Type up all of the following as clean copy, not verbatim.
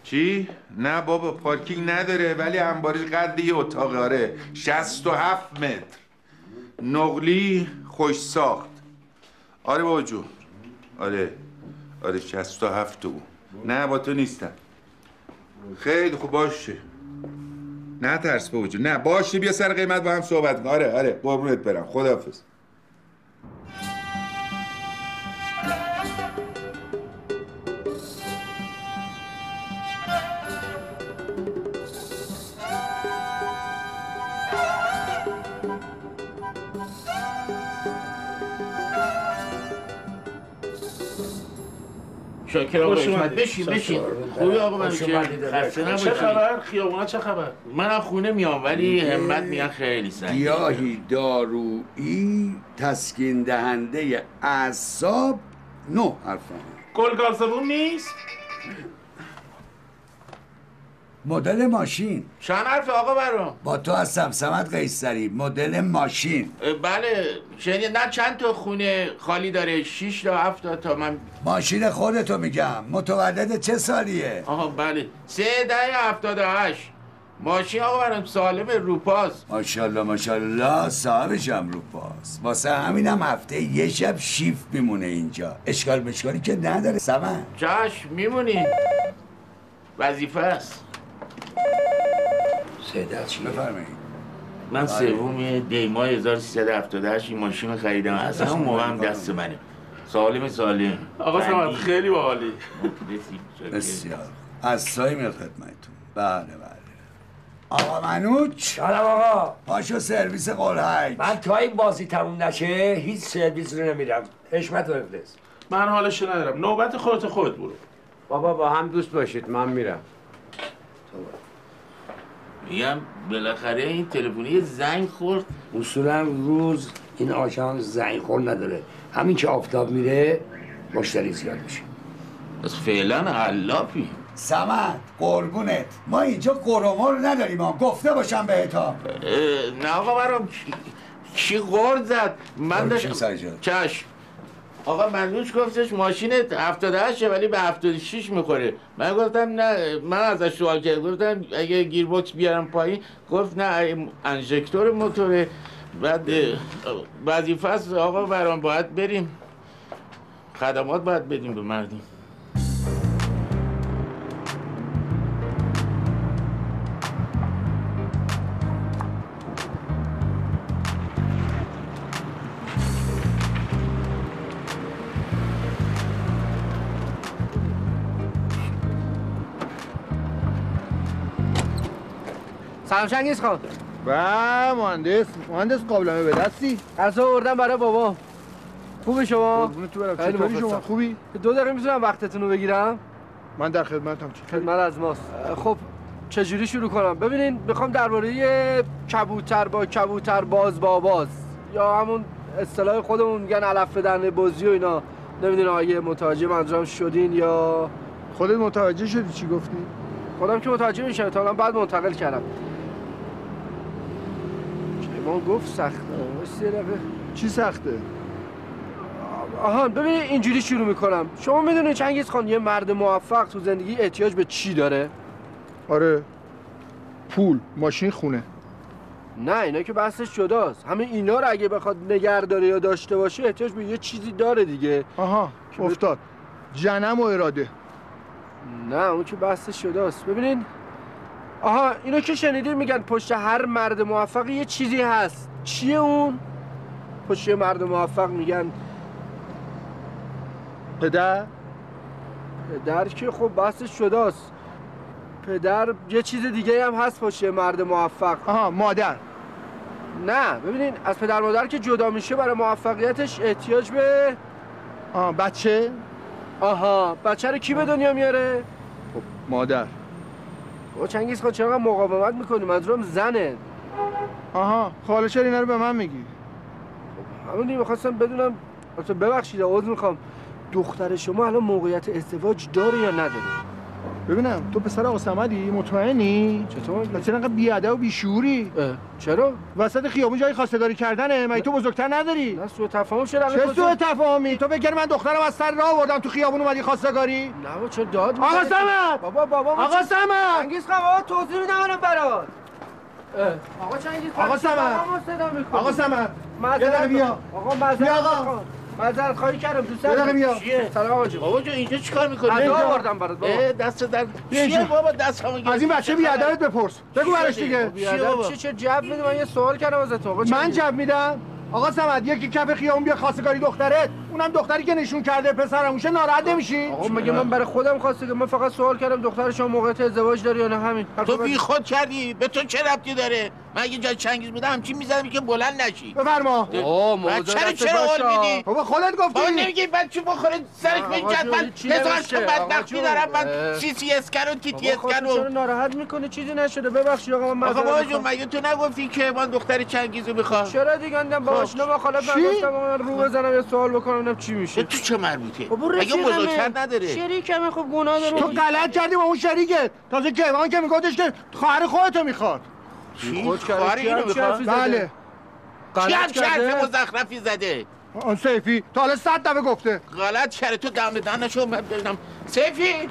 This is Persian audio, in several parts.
چی؟ نه بابا پارکینگ نداره ولی انبارش قد یه اتاقه. آره 67 متر نقلی خوش ساخت. آره بابا جون. آره 67 اون. نه با تو نیستم. خیلی خوب باشه. نه ترس بابا جون. نه باشه بیا سر قیمت با هم صحبت کنیم. آره قربونت برم. خداحافظ. شاکر آقا اشمت بشین خوبی آقا من خسته نباشی. چه خبر؟ خیابونا چه خبر؟ منم خونه میام ولی همت میگن خیلی سنگینه. گیاهی دارویی تسکین دهنده اعصاب 9 حرفه. گلگال زبون نیست؟ مدل ماشین چند حرف آقا برام؟ با تو هستم صمد قیصری. مدل ماشین. بله شنید. نه چند تا خونه خالی داره؟ 6 تا 7 تا من. ماشین خودتو میگم. متولد چه سالیه؟ آها بله 3/10/78. ماشین آقا برام سالم روپاس. ماشاءالله صاحبشم روپاس. واسه همینم هفته یه شب شیف میمونه اینجا. اشکال مشکالی که نداره صمد. چشم میمونی. وظیفه است. سیده چی؟ بفرمایید. من سوم دیماه 1378 این ماشین رو خریدم. از همون موقع هم دست منه. سالم. آقا سمت خیلی باحالی. بسیار. از سایه میاد خدمتتون. بله. آقا منوچ. سلام آقا. پاشو سرویس قلهک. من تا این بازی تموم نشه هیچ سرویس رو نمیرم. حشمت و افلس. من حالش ندارم. نوبت خودت برو. بابا با هم دوست باشید من میرم. میگم بالاخره این تلفنی زنگ خورد. اصولا روز این آژانس زنگ خور نداره. همین که آفتاب میره مشتری زیاد میشه. بس فعلا علافی. صمد قربونت ما اینجا قرمول نداریم. گفته باشم بهتا. نه آقا برام کی قرد زد؟ من چشم. آقا منوش گفتش ماشینت 78 ولی به 76 میخوره. من گفتم نه. من ازش سوال کردم گفتم اگه گیربکس بیارم پایین گفت نه انژکتور موتوره. بعد وظیفه است آقا برام باید بریم خدمات باید بدیم به مردم. سلام چنگیز خان. و مهندس قابلمه به دستی. غذا آوردم برای بابا. خوبه شما؟ قربونت تو برم. چطوری شما؟ خوبی؟ 2 دقیقه میتونم وقتتون رو بگیرم؟ من در خدمتم. خدمت از ماست. خب چجوری شروع کنم؟ ببینین میخوام درباره کبوتر با کبوتر باز با باز یا همون اصطلاح خودمون میگن علف دهنه بازی و اینا. نمیدونم اگه متوجه منظورم شدین یا خودت متوجه شدی چی گفتی؟ خودم که متوجه میشم تا الان بعد منتقل کردم. من گفت سخته. چی سخته؟ آها ببینید اینجوری شروع میکنم. شما میدونید چنگیز خان یه مرد موفق تو زندگی احتیاج به چی داره؟ آره پول، ماشین، خونه. نه اینا که بحثش جداست. همه اینا رو اگه بخواد نگه داره یا داشته باشه احتیاج به یه چیزی داره دیگه. آها افتاد. جنم و اراده. نه اون که بحثش جداست. ببینین آها اینو که شنیدین میگن پشت هر مرد موفق یه چیزی هست. چیه اون؟ پشت مرد موفق میگن پدر که خب بحثش جداست. پدر یه چیز دیگه هم هست پشت مرد موفق. آها مادر. نه ببینین از پدر مادر که جدا میشه برای موفقیتش احتیاج به بچه. آها بچه رو کی به دنیا میاره؟ خب مادر. با چنگیز خان چرا مقاومت میکنی؟ منظورم زنه. آها حالا چرا اینا رو به من میگی؟ خب همونی میخواستم بدونم. ببخشید عذر میخوام. دختر شما الان موقعیت ازدواج داره یا نداره؟ ببینم تو پسر آقا صمدی؟ مطمئنی؟ چطور؟ پس انقدر بی‌ادب و بیشعوری؟ چرا؟ وسط خیابون جای خواستگاری کردنه، مگه تو بزرگتر نداری؟ نه سوء تفاهم شده. چه سوء تفاهمی؟ تو فکر من دخترم از سر راه آوردم تو خیابون اومدی خواستگاری؟ نه بابا چرا داد آقا صمد! بابا آقا صمد! چنگیز خان آقا توضیح میدم الان برات. آقا چنگیز خان آقا صمد! آقا صمد! معذرت بیا. آقا معذرت آقا. معذرت خواهی کردم دوستان. یه دقیقه بیا. سلام آقا جون. بابا جون اینجا چیکار می‌کنی؟ غذا آوردم برات بابا. دست در چیه بابا دستمو گرفتی؟ از این بچه بی‌ادبت بپرس. بگو براش دیگه. چه جواب میدی؟ من یه سوال کردم ازت آقا. من جواب میدم؟ آقا صمد یکی کف خیابون بیا خواستگاری دخترت، اونم دختری که نشون کرده پسرموشه، ناراحت نمیشی؟ آقا مگه من برای خودم خواسته که من فقط سوال کردم دختر شما موقعیت ازدواج داره یا نه همین. تو بیخود کردی، به تو چه ربطی داره؟ من اگه جای چنگیز بودم همچین می‌زدم که بلند نشی. بفرما. چرا قول میدی؟ بابا خودت گفتی. بابا نمیگی بچه بخوره سرش بجد من هزار تا بدبختی دارم من سی اسکن و تی اسکن و چرا ناراحت میکنه؟ چیزی نشده ببخشید آقا من آقا بابا جون مگه تو نگفتی که من دختر چنگیزو میخوام؟ چرا دیگه اندم با آشنا با خالت من گفتم من رو بزنم یه سوال بکنم ببینم چی میشه. تو چه مربوطه؟ بابا مگه بزرگتر نداره؟ شریکم خب گناه داره. تو غلط کردی با اون شریکت. تازه کیوان که میگفتش که خواهر خودتو میخواد. خود خواهر اینو میخواد؟ بله. کی هم شرف مزخرفی زده؟ آن سیفی تا حالا 100 دفعه گفته. غلط کرده تو دم دهنشو من ببینم. سیفی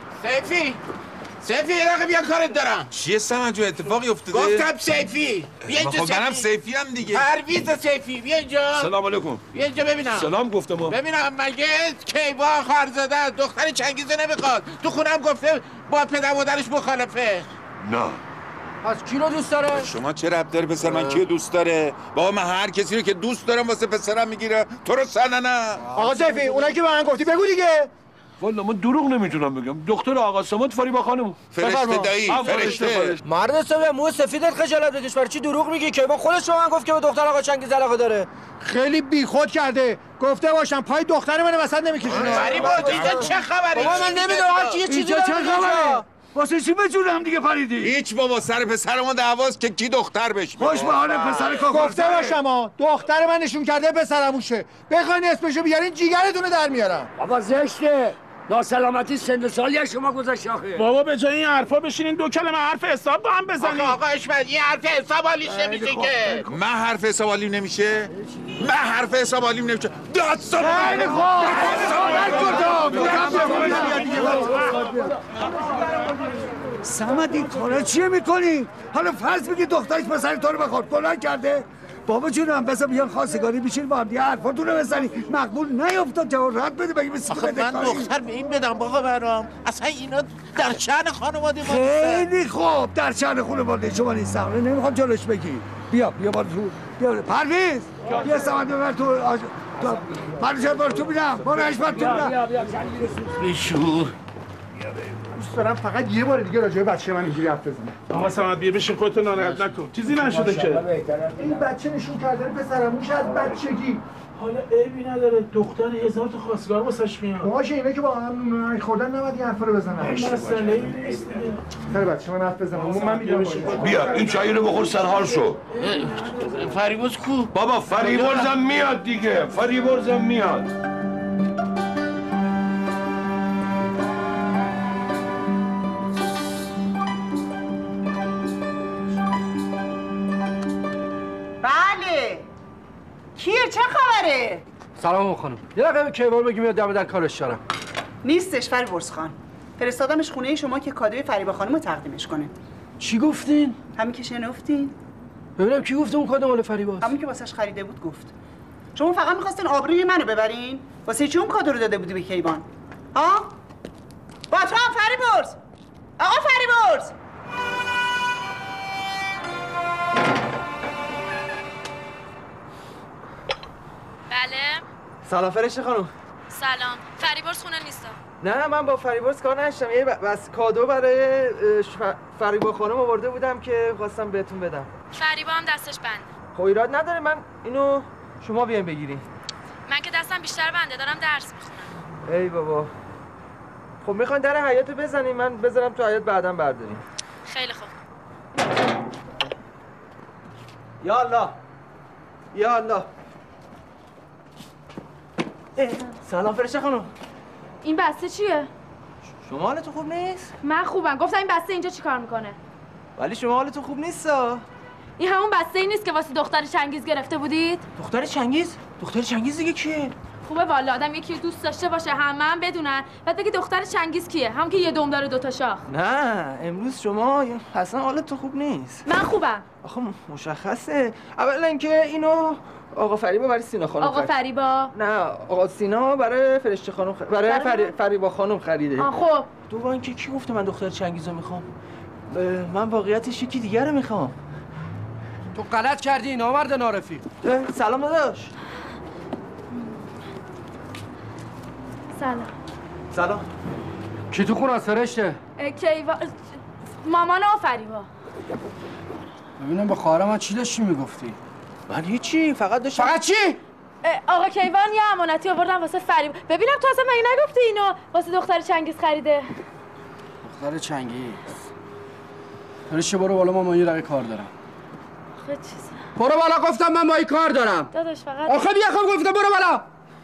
یه دقیقه بیا کارت دارم. چیه سمن جو اتفاقی افتاده؟ گفتم سیفی بیا اینجا. خب منم سیفی هم دیگه. پرویز سیفی بیا اینجا. سلام علیکم. بیا اینجا ببینم. سلام گفتم. ببینم مگه کیوان خارزاده دختر چنگیزو نمیخواد؟ تو خونم گفته با پدر مادرش مخالفه. نه. پس کی رو دوست داره؟ شما چه ربط داره پسر من کیو دوست داره؟ بابا من هر کسی رو که دوست دارم واسه پسرم میگیره. تو رو نه. آقا سیفی اونایی که به من گفتی بگو دیگه. والا من دروغ نمیتونم بگم. دختر آقا صمد فریبا خانم. فرشته دایی فرشته. مرد حسابی مو سفیدت خجالت بکش. برای چی دروغ میگی؟ کیوان خودش به من گفت که به دختر آقا چنگیز علاقه داره. خیلی بیخود کرده. گفته باشم پای دختر من وسط نمیکشونه. فریبا اینجا چه خبره؟ بابا من نمیدونم هر چی چیزی چه خبره؟ واسه چی به جون هم دیگه پریدی؟ هیچ بابا سر پسر ما دعواست که کی دختر بشه. خوش به حال پسر کاکا. گفته باشم دختر من نشون کرده پسرموشه. بخواین اسمشو بیارین جیگرتون رو در میارم. بابا زشته. ناسلامتی سن سالی از شما گذشت آخه. بابا به جای این حرفا بشینین دو کلمه حرف حساب با هم بزنین. آقا اشمت این حرف حساب حالیش نمیشه که. من حرف حساب حالیم نمیشه؟ من حرف حساب حالیم نمیشه. داستان خیلی خوب. صمد این کارا چیه میکنی؟ حالا فرض بگی دخترش پسر تو رو بخواد گناه کرده؟ بابا جونم بذار بیان خواستگاری بشین با هم دیگه حرفاتون رو بزنی. مقبول نیافتاد جواب رد بده بگی بسی آخه من دختر به این بدم بابا برام. اصلا اینا در شأن خانواده ما خیلی خوب در شأن خانواده شما نیستم. نمیخوام جلوش بگی. بیا بار تو. بیا پرویز. بیا صمد ببر تو. پرویز بار تو بینم. بار حشمت تو بینم. بیشور. دوست دارم فقط یه بار دیگه راجع به بچه من اینجوری حرف بزنم. آقا صمد بیا بشین خودتو ناراحت نکن. چیزی نشده که. این بچه نشون کردن پسرموش از بچگی. حالا عیبی نداره. دختر هزار تا خواستگار واسش میاد. باشه اینا که با هم نون خوردن نباید این حرفا رو بزنن. مسئله نیست دیگه. سر بچه من حرف بزنم. من میگم بیا این چایی رو بخور سرحال شو. فریبرز کو؟ بابا فریبرزم میاد دیگه. فریبرزم میاد. بله. کیه چه خبره؟ سلام خانم. یه دقیقه کیوان بگی میاد دم در کارش دارم. نیستش فریبرز خان. فرستادمش خونه شما که کادوی فریبا خانم رو تقدیمش کنه. چی گفتین؟ همین که شنفتین؟ ببینم کی گفته اون کادو مال فریباست؟ همین که واسش خریده بود گفت. شما فقط می‌خواستین آبروی منو ببرین؟ واسه چی اون کادو رو داده بودی به کیوان؟ ها؟ با تو هم فریبرز. آقا فریبرز. بله. سلام فرشته خانم. سلام. فریبرز خونه نیستم. نه من با فریبرز کار نشتم. یه بس کادو برای فریبا خانم آورده بودم که خواستم بهتون بدم. فریبا هم دستش بنده. خب ایراد نداره من اینو شما بیاین بگیرین. من که دستم بیشتر بنده دارم درس میخونم. ای بابا. خب میخواین در حیاط بزنین من بذارم تو حیاط بعداً بردارین. خیلی خوب. یا الله. یا الله. سلام فرشته خانم. این بسته چیه؟ شما حالتون خوب نیست؟ من خوبم. گفتم این بسته اینجا چیکار میکنه؟ ولی شما حالتون خوب نیست. این همون بسته ای نیست که واسه دختر چنگیز گرفته بودید؟ دختر چنگیز؟ دختر چنگیز دیگه کیه؟ خوبه والا آدم یکی رو دوست داشته باشه هم بدونن بعد بگی دختر چنگیز کیه؟ هم که یه دم داره دوتا شاخ. نه امروز شما اصلا حالتون خوب نیست. من خوبم. آخه مشخصه. اولا اینکه اینو آقا فریبا برای سینا خانم آقا فریبا؟ نه آقا سینا برای فرشته خانم برای فریبا خانم خریده. خب دوم اینکه کی گفته من دختر چنگیزو میخوام؟ من واقعیتش یکی دیگه رو میخوام. تو غلط کردی نامرد نارفیق. سلام داداش. سلام. کی تو خونه فرشته؟ مامان فریبا. ببینم به خواهر من چی داشتی میگفتی؟ من هیچی فقط داشتم. فقط چی؟ آقا کیوان یه امانتی آوردن واسه فریبا. ببینم تو اصلا مگه نگفتی اینو واسه دختر چنگیز خریده؟ دختر چنگیز. فرشته برو بالا، من یه دقیقه کار دارم. آخه چیزه؟ برو بالا گفتم، من با این کار دارم. داداش فقط آخه بیا خب گفتم برو بالا.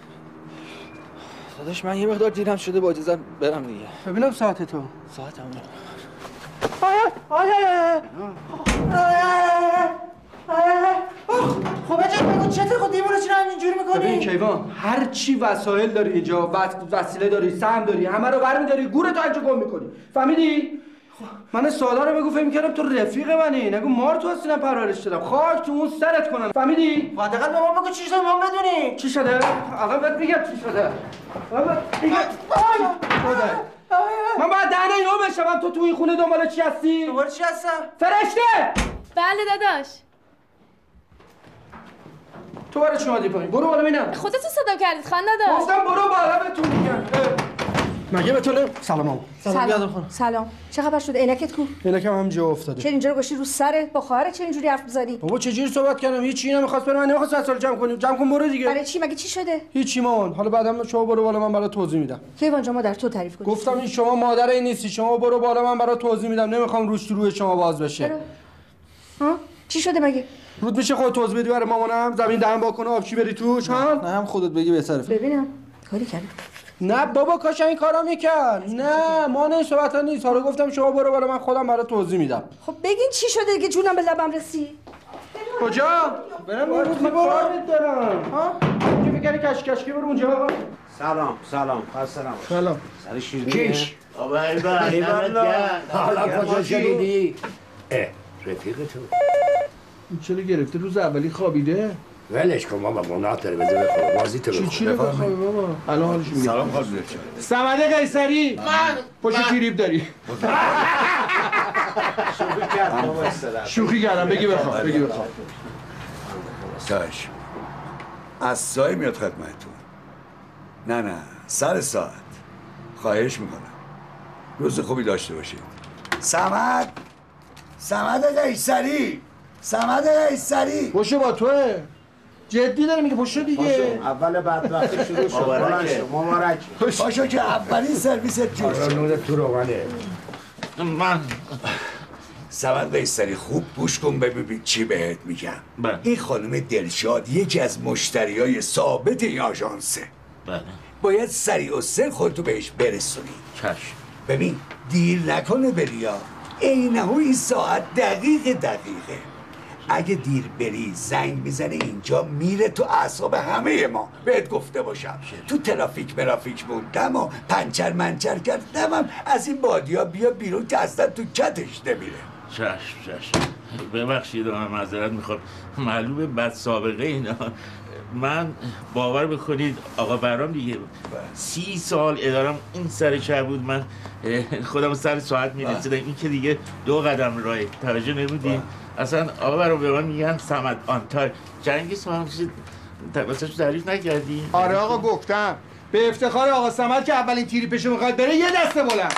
داداش من یه مقدار دیرم شده، با اجازه برم دیگه. ببینم ساعت تو. ساعتم خب اجازه بگو چته خود دیوونه چرا اینجوری میکنی؟ ببین کیوان، هر چی وسایل داری اینجا، وسیله داری، سهم داری، همه رو برمی‌داری گورتو اینجا گم می‌کنی. فهمیدی؟ من سوالا رو بگو، فکر می‌کردم تو رفیق منی، نگو مار تو هستینم پرورش دادم. خاک تو اون سرت کنن. فهمیدی؟ حداقل به ما بگو چی شده ما بدونیم. چی شده؟ الان بهت میگم چی شده. من باید دهنه اینو بشم تو این خونه دنبال چی هستی؟ دنبال چی هستم؟ فرشته! بله داداش. تو برای چی اومدی پایین؟ برو بالا ببینم. خودتون صدا کردید خان داداش. گفتم برو بالا بهتون میگم. مگه به تو سلام مامان. سلام. چه خبر شد؟ عینکت کو؟ عینکم همینجا افتاده. چرا اینجا رو گوشی رو سرت؟ با خواهرت چه اینجوری حرف می‌زنی؟ بابا چه جوری صحبت کردم؟ هیچی نمی‌خواست بره، من نمی‌خواست وسایل جمع کنیم. جمع کن برو دیگه. برای چی؟ مگه چی شده؟ هیچی مامان. حالا بعدم شما برو بالا، من برات توضیح میدم. کیوان جان مادر تو تعریف کن. گفتم این شما مادر این نیستی. شما برو بالا، من برات توضیح میدم. نمی‌خوام روش تو روی شما باز بشه. ها؟ چی شده مگه؟ رود میشه خودت توضیح بدی برای مامانم؟ زمین دهن واکنه آبچی بری توش ها؟ نه هم خودت بگی بهتره. ببینم. کاری کردی؟ نه بابا کاش این کارا میکرد. نه ما نه صحبت نیست. حالا گفتم شما برو بالا، من خودم برات توضیح میدم. خب بگین چی شده که جونم به لبم رسید؟ کجا؟ برم برو کارت دارم. ها؟ چی فکر کردی کشکی برو اونجا؟ سلام سلام. سر شیرینی. کیش آبا حالا کجا شدیدی؟ رفیق تو این چرا گرفته روز اولی خوابیده؟ ولش کن بابا، گناه داره، بذار بخواب بازی تو بخواب. چی بخوابی بابا؟ الان حالش میگه. سلام خانم. سمده قیصری من پشت تیریب داری. شوخی کردم. بگی بخواب. ساش از سایه میاد خدمتتون. نه سر ساعت. خواهش میکنم روز خوبی داشته باشید. سمد قیصری پشت با توه. جدی داره میگه پشت دیگه. اول بدبختی شروع شد. مبارک. پاشو که اولین سرویست جور شد. نور تو روغنه. من سمد قیصری خوب گوش کن ببین چی بهت میگم. این خانم دلشاد یکی از مشتریای ثابت این آژانسه. باید سریع و سر خودتو بهش برسونی. چشم. ببین دیر نکنه بریا. اینه این ساعت دقیقه. اگه دیر بری زنگ میزنه اینجا میره تو اعصاب همه ما. بهت گفته باشم تو ترافیک موندم و پنچر کردم از این بادیا بیا بیرون که اصلا تو کتش نمیره. چشم. ببخشید من معذرت میخوام. معلومه بد سابقه اینا. من باور بکنید آقا برام دیگه 30 سال ادارم این سر شهر بود. من خودم سر ساعت میرسیدم. این که دیگه 2 قدم راه. توجه نمیدین؟ اصلا آقا برام به من میگن صمد آنتار. جنگی سوام چیزی واسه تعریف نکردی؟ آره آقا گفتم. به افتخار آقا صمد که اولین تیری پیش میخواد بره یه دسته بلند.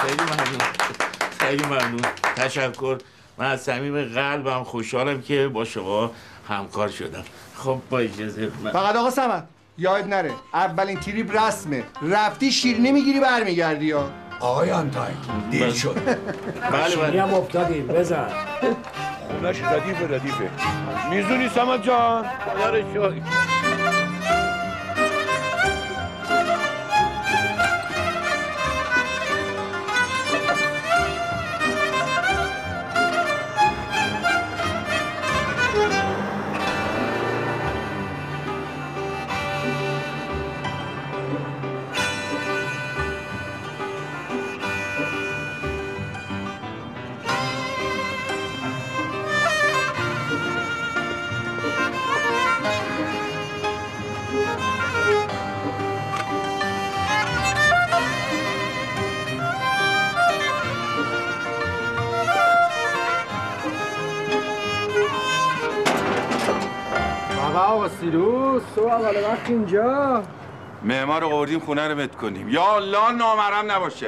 خیلی ممنون. تشکر. من از صمیم قلبم خوشحالم که با شما همکار شدم. خب با اجازه فقط آقا صمد یاد نره اولین تریپ رسمه. رفتی شیرینی میگیری برمیگردی ها. آقای آنتاین دیر شد. بله هم افتادیم بزن. خونش ردیفه. میزونی سمد جان؟ خدا رو شکر. سیروس تو اول وقت اینجا معمار رو آوردیم خونه رو مت کنیم. یا الله نامرم نباشه.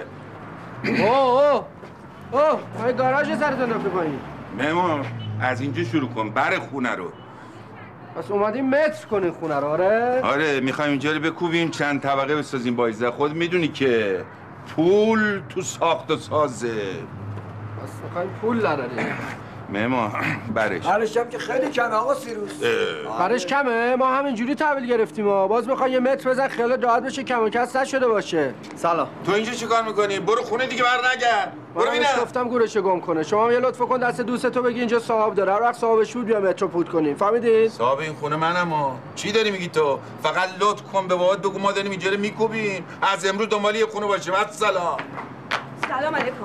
اوه ما گاراژ سرتون رو بکنیم. معمار از اینجا شروع کن بر خونه رو. پس اومدیم متر کنین خونه رو. آره میخوایم اینجا رو بکوبیم چند طبقه بسازیم با ایزه. خود میدونی که پول تو ساخت و سازه. پس میخوایم پول نداریم. معمار برش هم که خیلی کمه آقا سیروس. برش کمه؟ ما همینجوری تحویل گرفتیم باز میخوای یه متر بزن خیال راحت بشه کم و کس نشده باشه. سلام. تو اینجا چیکار میکنی؟ برو خونه دیگه بر نگرد. برو ببینم. گفتم گورشو گم کنه. شما یه لطف کن دست دوستتو بگی اینجا صاحب داره. هر وقت صاحبش بود بیا مترو پود کنیم. فهمیدید؟ صاحب این خونه منم. چی داری میگی تو؟ فقط لطف کن به بابات بگو ما داریم اینجا رو میکوبیم. از امروز دنبال یه خونه باشیم. السلام. سلام علیکم.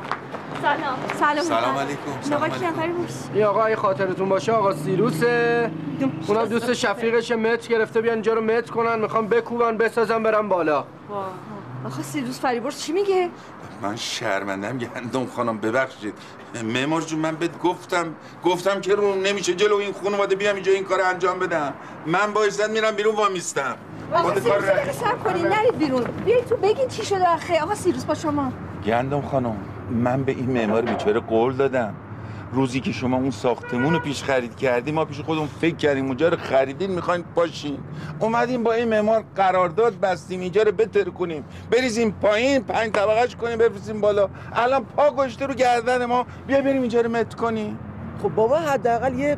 سلام علیکم. آقا کی نفری بود؟ این آقا اگه خاطرتون باشه آقا سیروسه. اونم دوست شفیقش متر گرفته بیان اینجا رو متر کنن میخوام بکوبن بسازن برن بالا. آقا سیروس فریبرز چی میگه؟ من شرمندم گندم خانم ببخشید. معمار جون من بهت گفتم که رو نمیشه جلو این خانواده بیام اینجا این کار انجام بدم. من با عزت میرم بیرون وامیستم. آقا سیروس صبر کنین نرید بیرون. بیاید تو بگین چی شده آخه. آقا سیروس با شما. گندم خانم من به این معمار بیچاره قول دادم روزی که شما اون ساختمون رو پیش خرید کردیم ما پیش خودمون فکر کردیم اونجا رو خریدین میخواین باشین اومدیم با این معمار قرارداد بستیم اینجا رو بتر کنیم بریزیم پایین 5 طبقهش کنیم بفرستیم بالا الان پا گشته رو گردن ما بیا بریم اینجا رو مت کنیم. خب بابا حداقل یه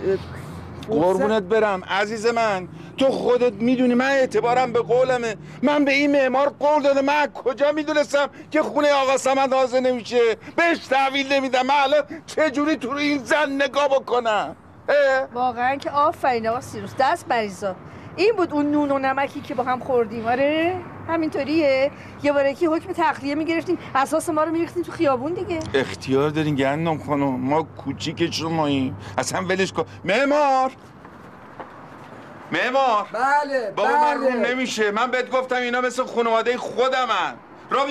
قربونت برم عزیز من تو خودت میدونی من اعتبارم به قولمه من به این معمار قول دادم من کجا میدونستم که خونه آقا صمد حاضر نمیشه بهش تحویل نمیدم من الان چجوری تو این زن نگاه بکنم واقعا که آفرین آقا سیروس دست بریزا این بود اون نون و نمکی که با هم خوردیم آره همینطوریه یه باره که حکم تخلیه میگرفتیم اساس ما رو میریختیم تو خیابون دیگه اختیار دارین گندم خانم ما کوچیک شماییم اصلا ولش کن معمار بله بابا من روم نمیشه من بهت گفتم اینا مثل خانواده خودمن را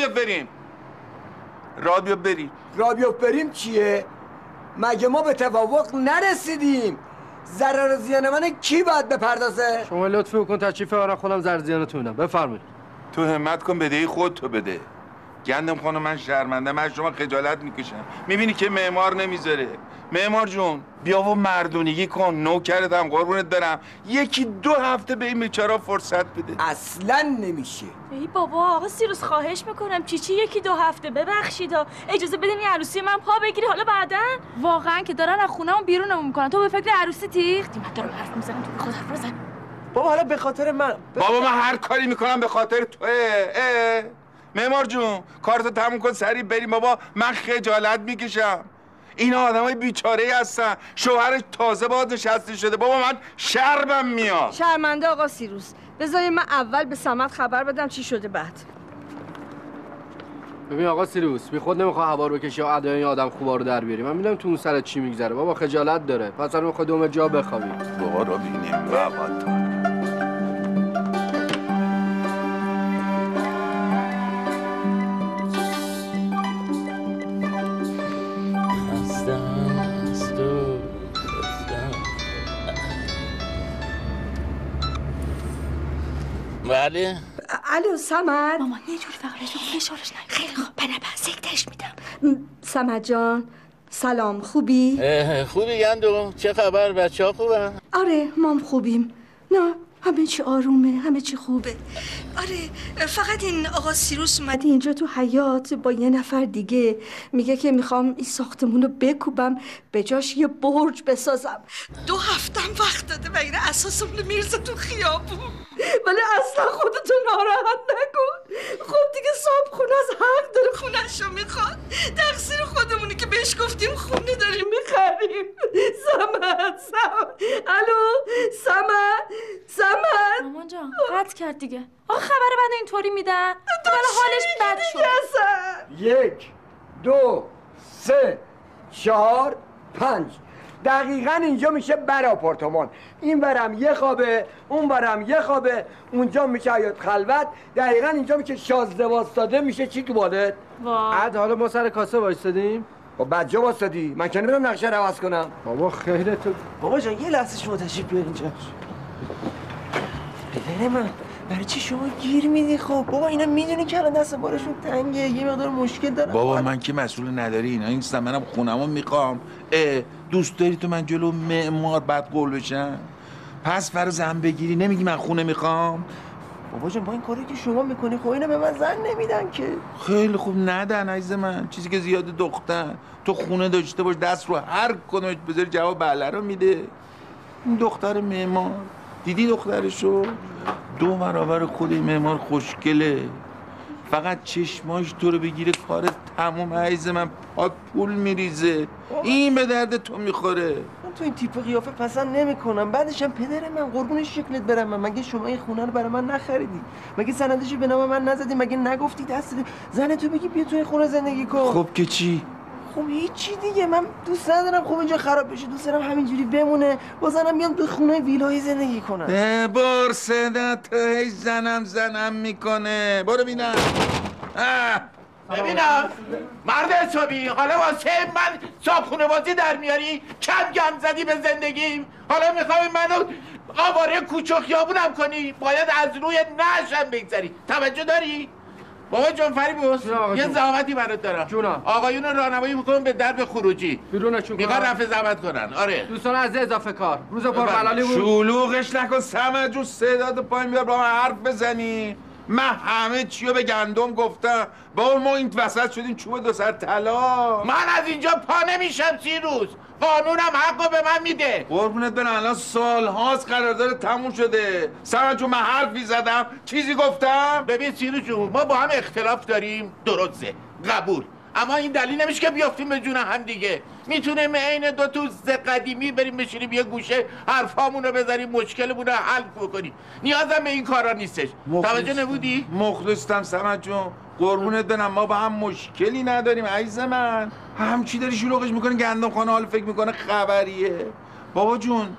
بیا بریم چیه مگه ما به توافق نرسیدیم ضرر و زیان من کی باید بپردازه شما لطفی بکن تشریف برای خودم ضرر زیانتون میدم بفرمایید تو همت کن بدهی خودتو بده گندم خانم من شرمنده من شما خجالت میکشم میبینی که معمار نمیذاره معمار جون بیا و مردونگی کن نوکرتم قربونت برم 1-2 هفته به این بیچارا فرصت بده اصلا نمیشه ای بابا آقا سیروس خواهش میکنم چی 1-2 هفته ببخشید اجازه بدین این عروسی من پا بگیری حالا بعدن واقعا که دارن از خونه‌مون بیرونمون میکنن تو به فکر عروسی تیختی من دارم حرف میزنم تو خود حرف بزن بابا حالا به خاطر من بابا من هر کاری میکنم به خاطر توه معمار جون کارتو تموم کن سریع بریم بابا من خجالت میکشم اینا آدمای بیچاره هستن شوهرش تازه باز نشسته شده بابا من شرمم میاد شرمنده آقا سیروس بذارید من اول به صمد خبر بدم چی شده بعد ببین آقا سیروس بی خود نمیخواد هوا رو بکشی و ادای این آدم خوبا رو در بیاری من میدونم تو اون سر چی میگذره بابا خجالت داره پس الان میخواد دوم جا بخوابی بابا رو ببینیم بابا بله الو صمد مامان یه جوری فقط فشارش نگیر خیلی خوب بنابرا سکتش میدم صمد جان سلام خوبی؟ خوبی گندم چه خبر بچه ها خوبن؟ آره مام خوبیم نه همه چی آرومه همه چی خوبه آره فقط این آقا سیروس اومده اینجا تو حیاط با یه نفر دیگه میگه که میخوام این ساختمون رو بکوبم به جاش یه برج بسازم 2 هفتم وقت داده و این اساسمون رو میرزه تو خیابون ولی اصلا خودتو ناراحت نکن خب دیگه صاحب خونه از حق داره خونش رو میخواد تقصیر خودمونی که بهش گفتیم خونه داریم میخریم صمد الو صمد مامان جان قطع کرد دیگه آخه خبر بعد اینطوری میدن ولی حالش بد شد 1 2 3 4 5 دقیقاً اینجا میشه بر آپارتمان این برم یه خوابه اون برم یه خوابه اونجا میشه حیاط خلوت دقیقاً اینجا میشه شازده واسطاده میشه چی تو بالت عد حالا ما سر کاسه وایستادیم با بجا واسطادی من که نمیدونم نقشه رو عوض کنم بابا خیلی تو بابا جان یه لحظه شما تشریف بیار اینجا پدر من برای چی شما گیر میدی؟ خب بابا اینا میدونی که الان دست بارشون تنگه، یه مقدار مشکل دارم. بابا من که مسئول نداری اینا نیستم، منم خونمو میخوام. دوست داری تو من جلو معمار بد قول بشم؟ پس فرا زن بگیری نمیگی من خونه میخوام؟ بابا جان با این کاری که شما میکنی خب اینا به من زن نمیدن که. خیلی خوب ندن عزیز من، چیزی که زیاد دختر تو خونه داشته باش دست رو هر کدومش بذاری جواب بله رو میده. این دختر معمار دیدی دخترشو؟ 2 برابر خود معمار خوشگله، فقط چشماش تو رو بگیره کار تموم عزیز من، پات پول میریزه. این به درد تو میخوره. من تو این تیپ قیافه پسند نمیکنم. بعدش هم پدر من قربون شکلت برم من، مگه شما این خونه رو برای من نخریدی؟ مگه سندشو به نام من نزدی؟ مگه نگفتی دست زن تو بگی بیا تو این خونه زندگی کن؟ خب که چی؟ خب هیچی دیگه، من دوست ندارم خب اینجا خراب بشه، دوست دارم همینجوری بمونه، بازنم بیام تو خونه ویلایی زندگی کنم. بار صدت هی زنم میکنه. برو بینم. ببینم مرد حسابی، حالا واسه من صابخونه بازی در میاری؟ کم گم زدی به زندگیم، حالا میخوای منو آواره کوچه و خیابونم کنی؟ باید از روی نشم بگذری، توجه داری؟ بابا جان فریبرز یه زحمتی برات دارم. جونم. آقایون راهنمایی میکنم به درب خروجی. بیرونشون میخوان رفع زحمت کنن. آره دوستان از اضافه کار روز پرملالی بود. شلوغش نکن سمت جون، صدات پایین بیار با من حرف بزنی. من همه چیو به گندم گفتم. بابا ما این وسط شدیم چوب 2 سر طلا. من از اینجا پا نمیشم 30 روز. قانونم حقو به من میده. قربونت برم الان سال هاست قرارداد تموم شده. سمت جون من حرفی زدم؟ چیزی گفتم؟ ببین سیرو جون ما با هم اختلاف داریم، درسته، قبول، اما این دلیل نمیشه که بیافتیم به جون هم دیگه. میتونیم عین 2 توز قدیمی بریم بشینیم یه گوشه حرفامونو بزنیم، مشکلمونو حل بکنیم. نیازم به این کارا نیستش. توجه نبودی؟ مخلصم سمت جون، قربونت برم ما با هم مشکلی نداریم عزیز من. همچی داری شلوغش میکنی گندم خانه حال فکر میکنه خبریه. بابا جون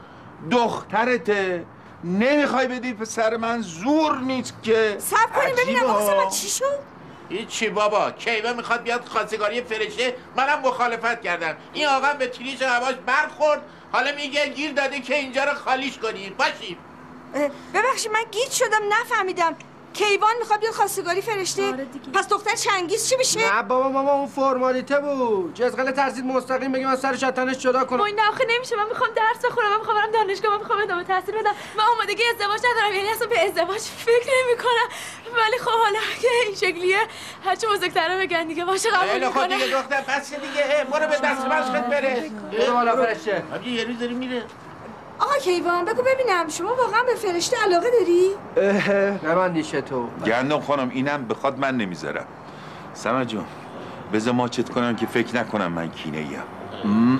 دخترته، نمیخوای بدی پسر من، زور نیست که. صبر کنیم ببینم آقا سمت چی شد؟ هیچی بابا، کیوه میخواد بیاد خواستگاری فرشته، منم مخالفت کردم. این آقا به تریش هواش برخورد، حالا میگه گیر داده که اینجا رو خالیش کنین. باشیم. ببخشید من گیج شدم نفهمیدم. کیوان میخواد بیاد خواستگاری فرشته؟ پس دختر چنگیز چی میشه؟ نه بابا ماما اون فرمالیته بود. جزغله ترسید مستقیم بگه من سرش از تنش جدا کنم. وای نه آخه نمیشه، من میخوام درس بخونم، من میخوام برم دانشگاه، من میخوام ادامه تحصیل بدم. من آمادگی ازدواج ندارم، یعنی اصلا به ازدواج فکر نمیکنم. ولی خب حالا که این شکلیه هرچی بزرگترا بگن دیگه باشه قبول میکنم. خب دیگه دختر پس دیگه برو به دست مشقت بره. برو بالا فرشته. یه روز داری میره. آقا کیوان بگو ببینم شما واقعا به فرشته علاقه داری؟ نبندیشه تو. گندم خانم اینم بخواد من نمیذارم. سمت جون بذار ما چت کنم که فکر نکنم من کینه ایم.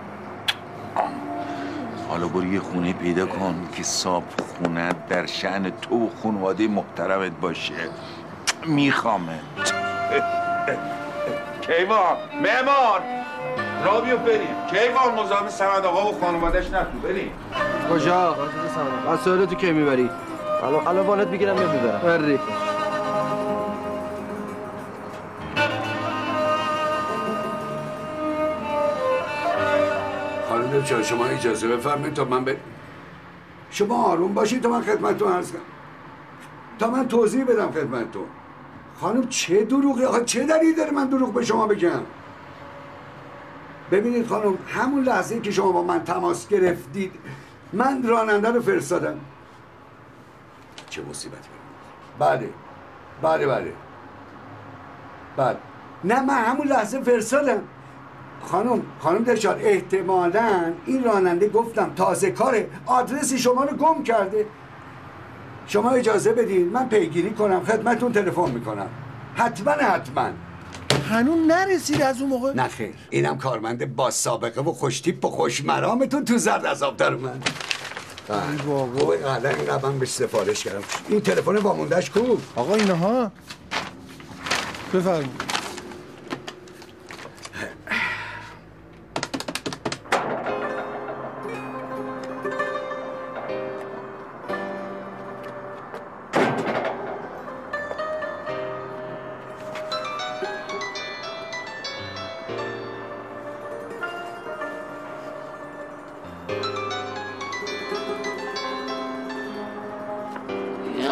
حالا برو یه خونه پیدا کن که صاحب خونه در شأن تو و خانواده محترمت باشه. میخوامه. کیوان معمار را بیو بریم. کیوان مزاحم سمد آقا و خانواده‌اش نتو بریم. کجا؟ وسایل تو کی میبری؟ الان والت میگیرم میبرم. بری. خانم جان شما اجازه بفرمایید تا من شما آروم باشید تا من خدمتتون عرض کنم، تا من توضیح بدم خدمتتون. خانم چه دروغی؟ آخه چه دلیلی داره من دروغ به شما بگم؟ ببینید خانم همون لحظه که شما با من تماس گرفتید من راننده رو فرستادم. چه مصیبتی بود. بله نه من همون لحظه فرستادم. خانم دشار احتمالاً این راننده گفتم تازه کاره آدرس شما رو گم کرده. شما اجازه بدین من پیگیری کنم خدمتتون تلفن میکنم. حتما هنوز نرسید از اون موقع؟ نه خیر اینم کارمند با سابقه و خوشتیپ و خوشمرامتون تو زرد عذاب در من. بابا الان این قبم بهش سفارش کردم. این تلفن واموندهش کو؟ آقا اینها بفرمایید.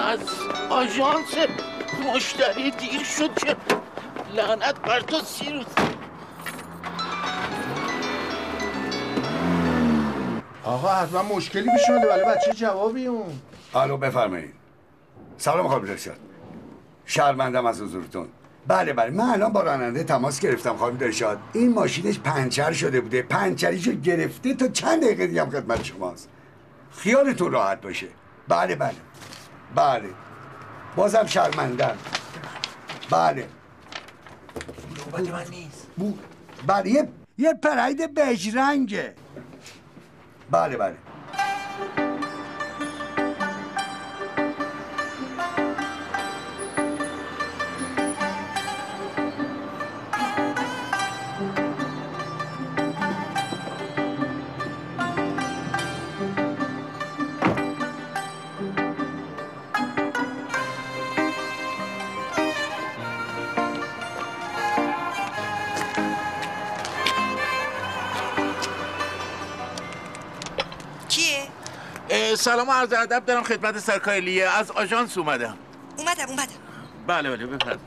از آژانس مشتری دیر شد که لعنت بر تو سیروس. آقا حتما مشکلی پیش اومده ولی بچه جوابی اون. الو بفرمایید. سلام خانم درشاد. شرمندم از حضورتون. بله من الان با راننده تماس گرفتم خانم درشاد. این ماشینش پنچر شده بوده. پنچریشو گرفته تا چند دقیقه دیگه هم خدمت شماست. خیالتون راحت باشه. بله بازم شرمندم. بله نوبت من نیست. بله یه پرید بژ رنگه. بله سلام و عرض ادب دارم خدمت سرکار لیه. از آژانس اومدم. بله بفرمایید.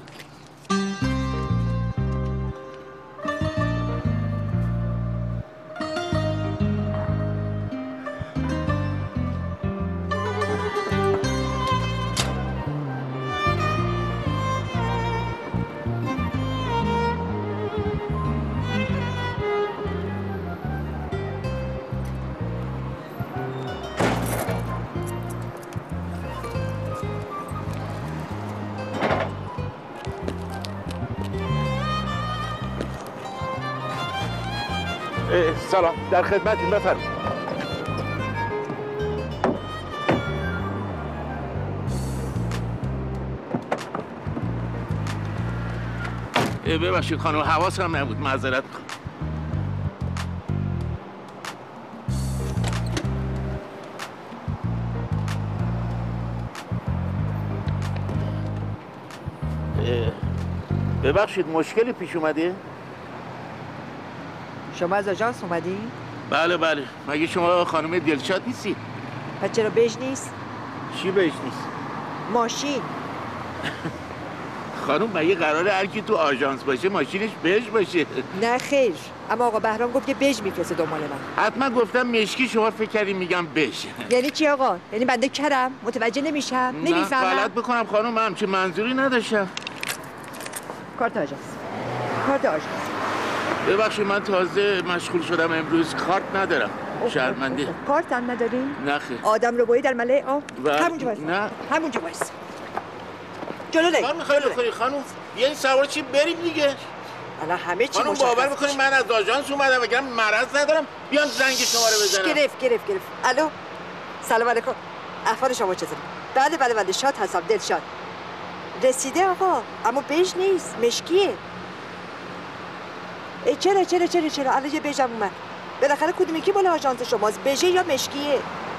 سلام در خدمتیم بفرمایید. ببخشید خانم حواسم نبود معذرت میخوام. ببخشید مشکلی پیش اومده؟ شما از آژانس اومدی؟ بله مگه شما خانم دلشاد نیستی؟ پس چرا بژ نیست؟ چی بژ نیست؟ ماشین. خانم مگه قراره هر کی تو آژانس باشه ماشینش بژ باشه؟ نه خیر، اما آقا بهرام گفت که بژ میفرسته دنبال من. حتما گفتم مشکی شما فکر کردین میگم بژ. یعنی چی آقا؟ یعنی بنده کرم؟ متوجه نمیشم؟ نمیفهمم. نه غلط بکنم خانم من همچین منظوری نداشتم. کارت آژانس. ببخشید من تازه مشغول شدم امروز کارت ندارم. شرمنده. کارت هم ندارین؟ نه خیر. آدم رو بایی در ملأ آب؟ همونجا وایسا. نه. همونجا وایسا. جلو نگی. خیلی خانم بیاین سوار چی بریم دیگه. الان همه چی خانم باور میکنید من از آژانس اومدم بگم مرض ندارم بیان زنگ شما رو بزنم. گرفت. الو. سلام علیکم. احوال شما چطوره؟ بله شاد هستم دلشاد. رسیده آقا اما بژ نیست مشکیه. چرا الان یه بژم اومد. بالاخره کدوم یکی بالا آژانس شماست؟ بژ یا مشکیه؟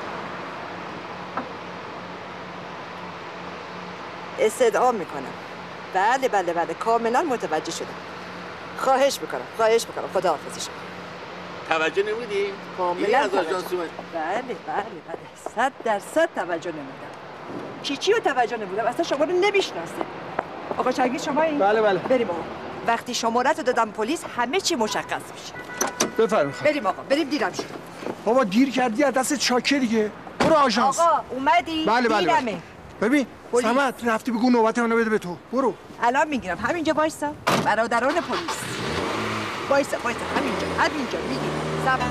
استدعا میکنم. بله کاملا متوجه شدم. خواهش میکنم خداحافظ شما. توجه نمیدی؟ کاملا از آژانس اومد. بله 100% توجه نمیدم. چی رو توجه نمیدم؟ اصلا شما رو نمیشناسه. آقا چنگیز شما این؟ بله بریم آقا. وقتی شمارت رو دادم پلیس همه چی مشخص میشه. بفرمایید. بریم آقا دیرم شد. بابا دیر کردی از دست چاکه دیگه. برو آژانس. آقا اومدی؟ بله. ببین صمد رفتی بگو نوبت منو بده به تو. برو. الان میگیرم همینجا وایسا. برادران پلیس. وایسا همینجا میگیرم. صبر.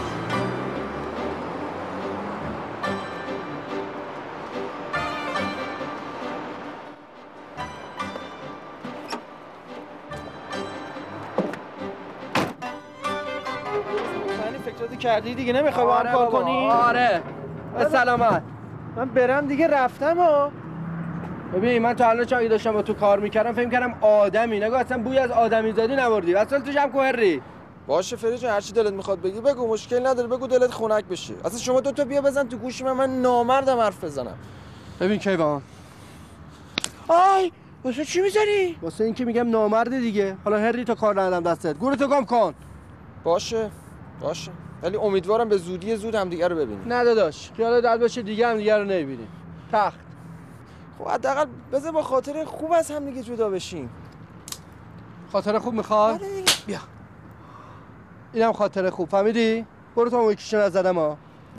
فکراتو کردی دیگه نمیخوای با هم کار کنی؟ آره به سلامت. من برم دیگه رفتم ها. ببین من تا الان چایی داشتم با تو کار میکردم فکر کردم آدمی نگو اصلا بوی از آدمی زادی نبردی. اصلا تو جمع کوهری. باشه فریج هر چی دلت میخواد بگی بگو مشکل نداره بگو دلت خنک بشه. اصلا شما دو تا بیا بزن تو گوش من نامردم حرف بزنم. ببین کیوان. آی واسه چی میزنی؟ واسه اینکه میگم نامردی دیگه. حالا هری تا کار ندادم دستت. گورتو گم کن. باشه ولی امیدوارم به زودی زود هم دیگه رو ببینیم. نه داداش خیال درد باشه دیگه هم دیگه رو نمیبینیم. تخت. خب حداقل بذار با خاطر خوب از هم دیگه جدا بشیم. خاطر خوب میخواد؟ بیا اینم خاطر خوب، فهمیدی؟ برو تا اون یکیشو نزدم ها.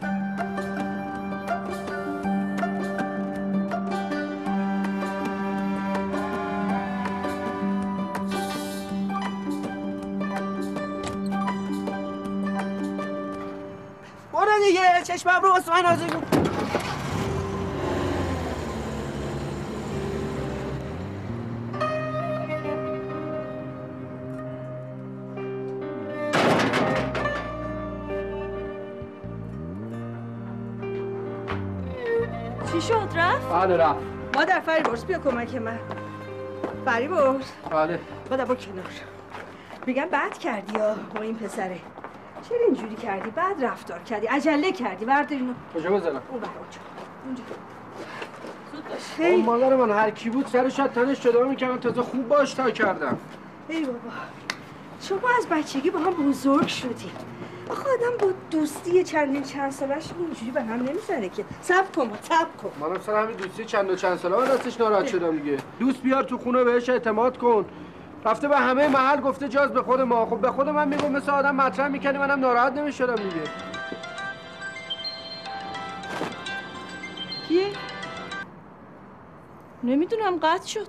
برو دیگه چشمم رو واسه من نازک کن. چی شد رفت؟ بله رفت. مادر فریبرز بیا کمک من. فریبرز بله. مادر با کنار. میگم بد کردی یا با این پسره. چرا اینجوری کردی؟ بد رفتار کردی. عجله کردی. بردار اینو. کجا بزنم؟ اون برا اونجا. زود باش. خیلی مادر من هر کی بود سرش تنش جدا میکردم تازه خوب باش تا کردم. ای بابا. شما از بچگی با هم بزرگ شدی. آخه آدم با دوستی چند سالش اینجوری به هم نمیزنه که. صبر کن. منم سر همین دوستی چند ساله من دستش ناراحت شدم دیگه. دوست بیار تو خونه بهش اعتماد کن. رفته به همه محل گفته جاز به خود ما. خب به خود من میگم مثل آدم مطرح میکنی منم ناراحت نمیشدم دیگه. کیه؟ نمیدونم قطع شد.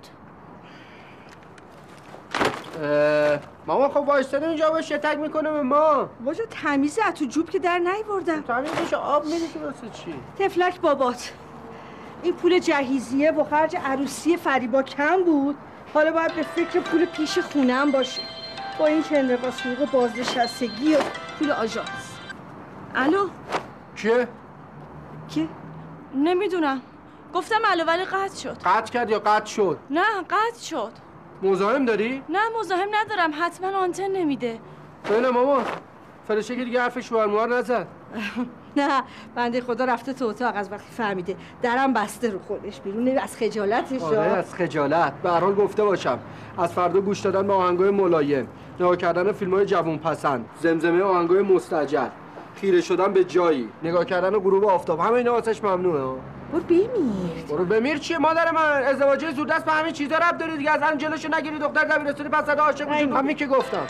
ماما خب وایستاده اینجا باش شتک میکنه به ما. واجا تمیزه از تو جوب که در نیوردم. تمیزش آب میریزی واسه چی؟ تفلک بابات. این پول جهیزیه و خرج عروسی فریبا کم بود. حالا باید به فکر پول پیش خونه‌ام باشه. با این که انقباض حقوق بازنشستگی و پول آژانس. الو کیه؟ کی؟ نمیدونم. گفتم الو ولی قطع شد. قطع کرد یا قطع شد؟ نه قطع شد. مزاحم داری؟ نه مزاحم ندارم، حتما آنتن نمیده. بله ماما فرشه که دیگه حرف شوهرموار نزد. نه بنده خدا رفته تو اتاق از وقتی فهمیده درم بسته رو خودش بیرون از خجالتش. آره از خجالت. به هر حال گفته باشم از فردا گوش دادن به آهنگای ملایم، نگاه کردن فیلم‌های جوون پسند، زمزمه آهنگای مستعجل، خیره شدن به جایی، نگاه کردن غروب آفتاب، همه اینا واسش ممنوعه. برو بمیر چیه مادر من؟ ازدواجی زودرس به همین چیزا ربط داره دیگه. از الان جلوشو نگیری دختر دبیرستانی پس زده عاشق میشین. همین که گفتم.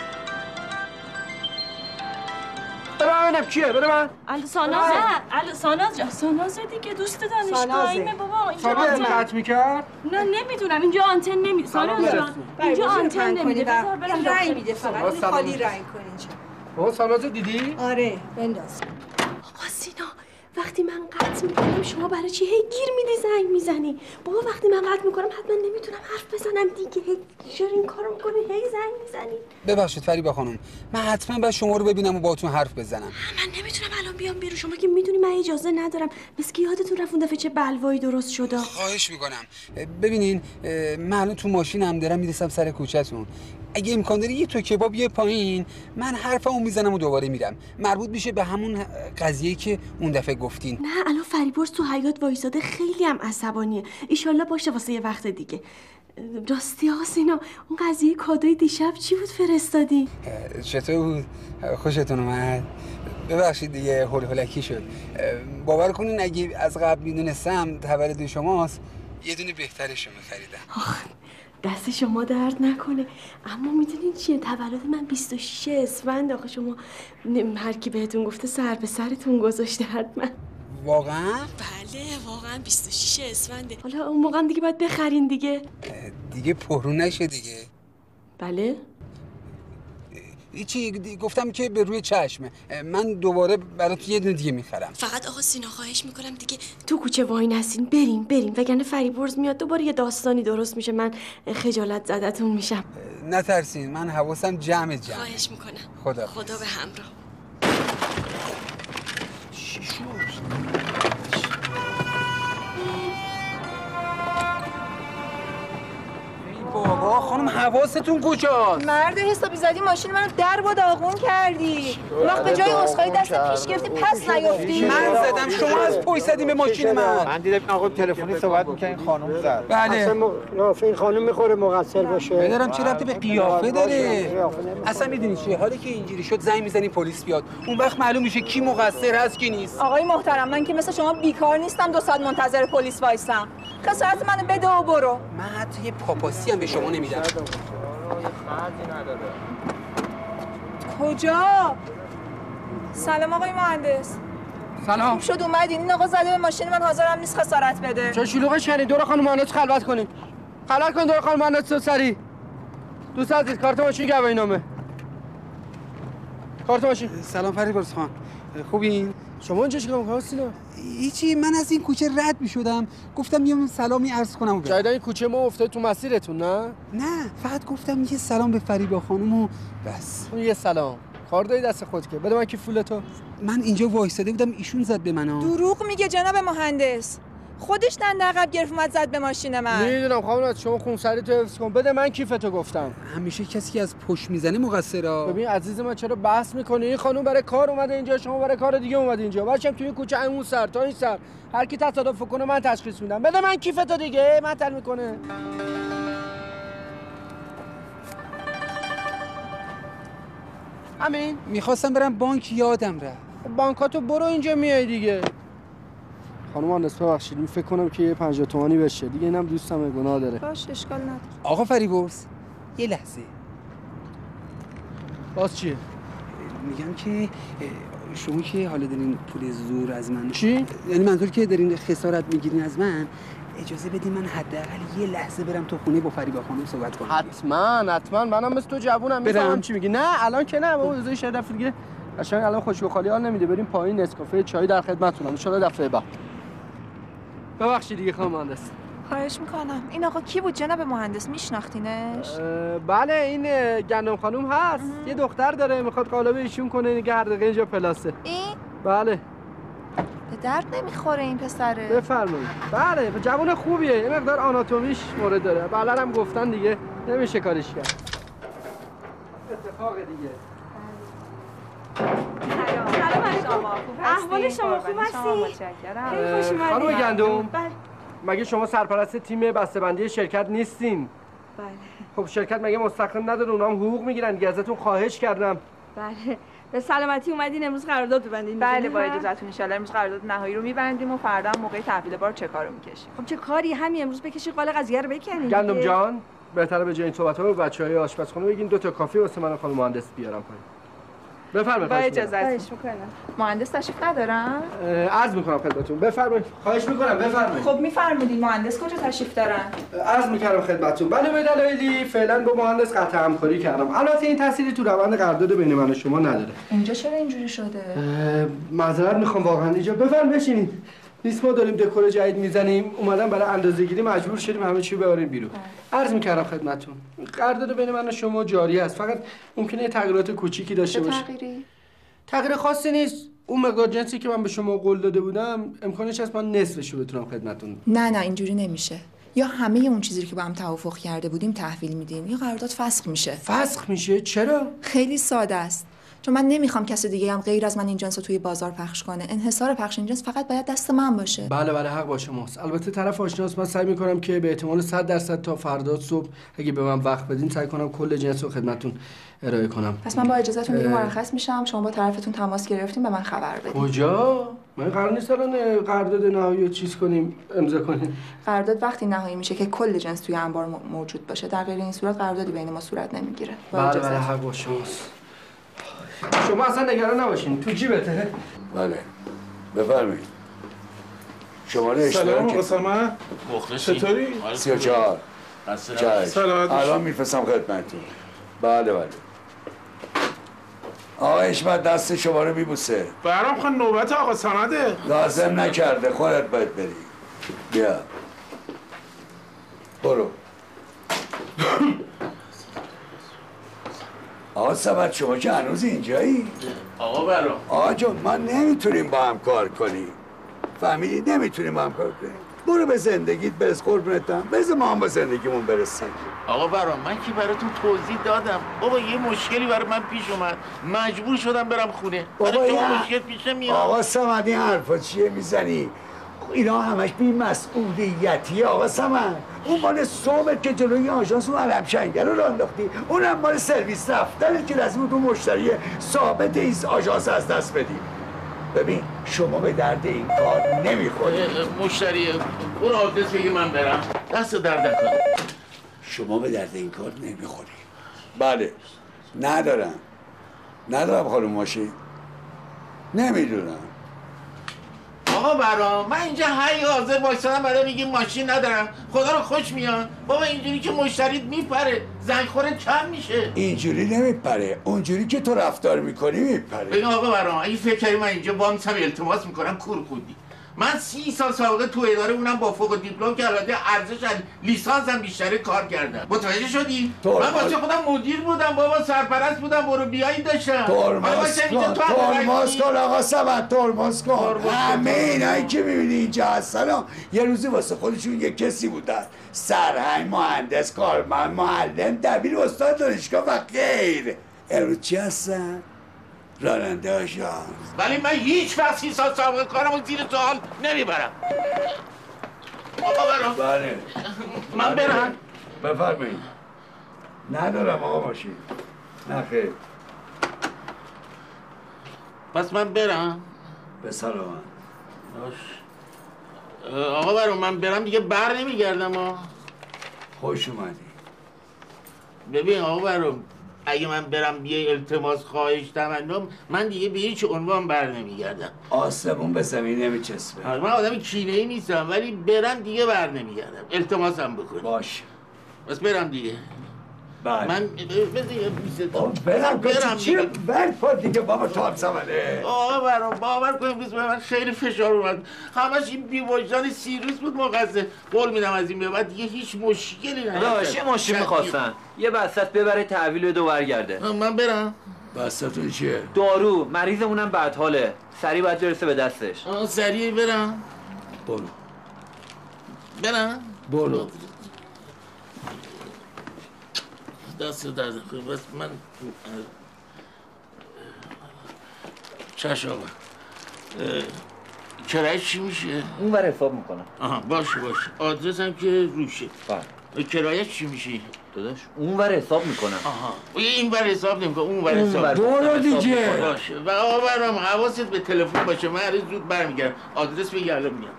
ببینم کیه؟ بده من. ساناز جان. ساناز دیگه دوست دانشگاهیمه بابا. اینجا قطع میکرد؟ نه نمیدونم اینجا آنتن نمیده. ساناز جان اینجا آنتن نمیده. بذار برم رنگ میده فقط. خالی رنگ کن اینجا. بابا ساناز دیدی؟ آره بنداز. آقا سینا وقتی من قطع میکنم شما برای چی هی گیر میدی زنگ میزنی؟ بابا وقتی من قطع میکنم حتما نمیتونم حرف بزنم دیگه. چرا این کارو میکنی هی زنگ میزنی؟ ببخشید فریبا خانم من حتما باید شما رو ببینم و باهاتون حرف بزنم. من نمیتونم الان بیام بیرون. شما که میدونی من اجازه ندارم. مثل که یادتون رفت اون دفعه چه بلوایی درست شده. خواهش میکنم ببینین من الان تو ماشینم دارم میرسم سر کوچه‌تون. اگه امکان داره یه تو کباب یه پایین من حرفمو میزنم و دوباره میرم. مربوط میشه به همون قضیه که اون دفعه گفتین. نه الان فریبرز تو حیاط وایساده خیلی هم عصبانیه. ایشالله باشه واسه یه وقت دیگه. راستی آقا سینا اون قضیه کادوی دیشب چی بود فرستادی؟ چطور بود؟ خوشتون اومد؟ ببخشید دیگه هول هولکی شد. باور کنین اگه از قبل میدونستم تولد شماست یه دونه بهترشو می‌خریدم. دست شما درد نکنه. اما میدونین چیه تولد من 26 اسفند. آخه شما هر کی بهتون گفته سر به سرتون گذاشته حتما. واقعا؟ بله واقعا 26 اسفنده. حالا اون موقع دیگه باید بخرین دیگه. دیگه پررو نشه دیگه. بله چی گفتم که به روی چشمه. من دوباره برات یه دونه دیگه میخرم. فقط آقا سینا خواهش میکنم دیگه تو کوچه وای نسین. بریم وگرنه فریبرز میاد دوباره یه داستانی درست میشه. من خجالت زدتون میشم. نترسین من حواسم جمع. خواهش میکنم. خدا به همراه. چی شد؟ بابا خانم حواستون کجاست؟ مرد حسابی زدی ماشین منو در با داغون کردی. وقت به جای عذرخواهی دست پیش گرفتی پس نیافتی. من زدم شما از پای زدیم به ماشین من دیدم آقا تلفنی صحبت می‌کنین خانم زد. بله اصلا این خانم میخوره مقصر باشه. بدارم چه ربطی به قیافه داره؟ اصلا میدونی چیه حالی که اینجوری شد زنگ میزنی پلیس بیاد اون وقت معلوم میشه کی مقصر هست کی نیست. آقای محترم من که مثل شما بیکار نیستم 2 ساعت منتظر پلیس وایسم. خسارت منو بده و برو. من حتی یه پاپاسی هم به شما نمیدم. کجا؟ سلام آقای مهندس. سلام. شد اومدین این آقا زده به ماشین من، حاضرم نیست خسارت بده. چه شلوغش کردین؟ دور خانم مهندس خلوت کنین. خلوت کن دور خانم مهندس سری. دوست عزیز کارت ماشین گواهینامه. کارت ماشین. سلام فریبرز خان. خوبین؟ شما اینجا چیکار می‌کنید سینا؟ هیچی، من از این کوچه رد می‌شدم، گفتم یه سلامی عرض کنم و برم. جایدن این کوچه ما افتاد تو مسیرتون نه؟ نه، فقط گفتم یه سلام به فریبا خانم و بس. یه سلام. کار داری دست خود که. بده من کی فولتو. من اینجا وایساده بودم ایشون زد به من. دروغ میگه جناب مهندس. خودش دنده عقب گرفت اومد زد به ماشین من. میدونم خانم، شما خونسری تو حفظ کن. بده من کیفتو گفتم. همیشه کسی که از پشت میزنه مقصره. ببین عزیز من چرا بحث میکنی؟ این خانم برای کار اومده اینجا، شما برای کار دیگه اومده اینجا. بچم توی این کوچه اون سر تا این سر هر کی تصادف کنه من تشخیص میدم. بده من کیفتو دیگه، معطل میکنه. همین میخواستم برم بانک یادم رفت. بانکاتو برو اینجا میای دیگه. خانم مهندس ببخشید، من فکر کنم که یه 50 تومانی بشه دیگه، اینم دوستم گناه داره. باشه اشکال نداره. آقا فریبرز یه لحظه. باز چیه؟ میگم که شما که حالا دارین پول زور از من چی؟ یعنی منظور که دارین خسارت میگیرین از من، اجازه بدین من حداقل یه لحظه برم تو خونه با فریبا خانم صحبت کنم. حتما منم مثل تو جوونم میفهمم چی میگی. نه الان که نه بابا، روزای شرف دیگه قشنگ الان خوشو خالی حال نمیده. بریم پایین نسکافه چای در خدمتتونم ان شاء الله دفعه بعد. ببخشید دیگه خانم مهندس. خواهش میکنم. این آقا کی بود جناب مهندس؟ میشناختینش؟ بله این گندم خانم هست. یه دختر داره میخواد قالب ایشون کنه دیگه، هر دقیقه اینجا پلاسه. این؟ بله. به درد نمیخوره این پسره. بفرمایید. بله جوان خوبیه، یه مقدار آناتومیش مورد داره. بله هم گفتن دیگه نمیشه کارش کرد. اتفاق دیگه. احوال شما خوب هستی؟ خانم گندم مگه شما سرپرست تیم بسته‌بندی شرکت نیستین؟ بله. خب شرکت مگه مستقیم نداره؟ اونها هم حقوق میگیرن دیگه، ازتون خواهش کردم. بله. به سلامتی اومدین امروز قرارداد ببندین. بله با اجازهتون ان شاءالله امروز قرارداد نهایی رو میبندیم و فردا هم موقع تحویل بار چکا رو میکشیم. خب چه کاری، همین امروز بکشی قال قضیه رو بکنین. گندم جان بهتره به جای این صحبت‌ها به بچه‌های آشپزخونه بگین 2 تا کافی واسه من و خانم مهندس بیارم پایین. بفرمایید. با اجازهتون. مهندس تشریف ندارن؟ عرض میکنم خدمتتون. بفرمایید. خواهش میکنم بفرمایید. خب میفرمودین مهندس کجا تشریف دارن؟ عرض میکردم خدمتتون. بله به دلایلی فعلا با مهندس قطع همکاری کردم. البته این تأثیری تو روند قرارداد بین من و شما نداره. اینجا چرا اینجوری شده؟ معذرت میخوام واقعا اینجا. بفرمایید بشینید. نیست ما داریم دکور جدید میزنیم، اومدن برای اندازه‌گیری مجبور شدیم همه چی ببریم بیرون. عرض میکردم خدمتتون. قرارداد بین من و شما جاری است. فقط ممکنه تغییرات کوچیکی داشته باشه. چه تغییری؟ تغییر خاصی نیست. اون مقدار جنسی که من به شما قول داده بودم امکانش هست من نصفش رو بتونم خدمتتون. نه اینجوری نمیشه. یا همه اون چیزی که با هم توافق کرده بودیم تحویل میدیم یا قرارداد فسخ میشه. فسخ میشه؟ چرا؟ خیلی ساده است. چون من نمیخوام کسی دیگه هم غیر از من این جنس رو توی بازار پخش کنه. انحصار پخش این جنس فقط باید دست من باشه. بله حق با شماست. البته طرف آشناست، من سعی میکنم که به احتمال 100% تا فردا صبح اگه به من وقت بدین سعی کنم کل جنس رو خدمتتون ارائه کنم. پس من با اجازهتون دیگه مرخص میشم. شما با طرفتون تماس گرفتین به من خبر بدین. کجا؟ من قرار نیست الان قرارداد نهایی رو چیز کنیم، امضا کنیم. قرارداد وقتی نهایی میشه که کل جنس توی انبار موجود باشه. در غیر این صورت قراردادی بین ما صورت نمیگیره. بله حق با شماست. شما اصلا نگران نباشین، تو جیبته. بله بفرمایید. شماره سلام آقا سمر. مخلصی. چطوری؟ 34 سلام. الان میفرستم خدمتتون. بله آقا حشمت دست شما رو میبوسه. برام خواهد نوبت آقا سمده. لازم نکرده، خودت باید بری. بیا برو. آقا سمد شما که هنوز اینجایی؟ آقا برام آقا جون ما نمیتونیم با هم کار کنیم. فهمیدی؟ نمیتونیم با هم کار کنیم. برو به زندگیت برس قربونتم. بذار ما هم به زندگیمون برسیم. آقا برام من که براتون توضیح دادم. بابا یه مشکلی برای من پیش اومد. مجبور شدم برم خونه. بابا یه مشکل پیش میاد. آقا سمد این حرفا چیه میزنی؟ اینا همش بی‌مسئولیتیه آقا سمد. اون مال صبح که جلوی آژانس اون علم شنگر رو انداختی، اونم مال سرویس رفتنه که لازم تو مشتری ثابت این آژانس از دست بدی. ببین شما به درد این کار نمیخورید. مشتری اون آدرس بگی من برم، دست درد نکنم. شما به درد این کار نمیخورید. بله ندارم خانم ماشین. نمیدونم. آقا برام من اینجا هی حاضر وایسادم برای میگیم ماشین ندارم. خدا رو خوش میاد بابا، اینجوری که مشتریت میپره زنگ خوره کم میشه. اینجوری نمیپره، اونجوری که تو رفتار میکنی میپره. ببین آقا برام اگه فکر کردی من اینجا وامسم التماس میکنم کور خودی. من 30 سال سابقه تو اداره اونم با فوق دیپلم که البته ارزش لیسانسم بیشتره کار کردم. متوجه شدی؟ من واسه خودم مدیر بودم بابا، سرپرست بودم، برو بیایی داشتم. ترمز کن آقا صمد، ترمز کن. همه اینایی که میبینی اینجا هستن یه روزی واسه خودشون یه کسی بودن، سرهنگ، مهندس، کارمند، معلم، دبیر، استاد دانشگاه و غیر. امروز چی هستن؟ راننده آژانس. ولی من هیچ وقت 30 سال سابقه کارمو زیر سوال نمیبرم. آقا برام بله من برم. بفرمایید. ندارم آقا ماشین. نه خیر. پس من برم. به سلامت. آقا برام من برم دیگه بر نمیگردم ها. خوش اومدی. ببین آقا برام اگه من برم یه التماس خواهش تمنام من دیگه به هیچ عنوان بر نمیگردم. آسمون به زمین نمیچسبه. من آدم کینه‌ای نیستم ولی برم دیگه بر نمیگردم. التماسم بکن. باش. بس برم دیگه. بله. من بذار برم چی برم دیگه بابا تو هم سمنه. آقا برام باور کنیم روز به من خیلی فشار اومد. همش این بی‌وجدان سیروس بود مقصر. قول میدم از این به بعد دیگه هیچ مشکلی نداره. داش یه ماشین می‌خواستن. یه بسط ببره تحویل بده و برگرده. من برم. بسطتون چیه؟ دارو، مریضمونم بد حاله. سریع باید برسه به دستش. سریع برم. برو. دست درد کنید بس من چش آقا کرایه چی میشه؟ اون ور حساب میکنم. آها باشه آدرس هم که روشه. بله. کرایه چی میشه؟ داداش اون ور حساب میکنم. آها این ور حساب نمیکنم اون ور حساب. برو دیگه. باشه و آقا برام حواست به تلفن باشه من هر زود برمیگردم. آدرس بگی الان میام.